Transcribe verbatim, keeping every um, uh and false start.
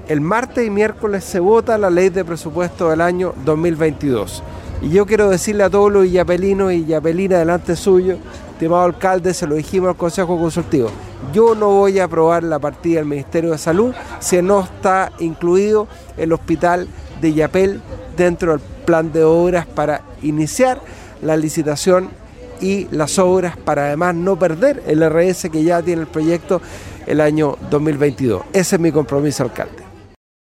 el martes y miércoles se vota la ley de presupuesto del año dos mil veintidós. Y yo quiero decirle a todos los illapelinos y illapelinas delante suyo, estimado alcalde, se lo dijimos al Consejo Consultivo, yo no voy a aprobar la partida del Ministerio de Salud si no está incluido el hospital de Illapel dentro del plan de obras para iniciar la licitación y las obras para además no perder el R S que ya tiene el proyecto el año dos mil veintidós. Ese es mi compromiso, alcalde.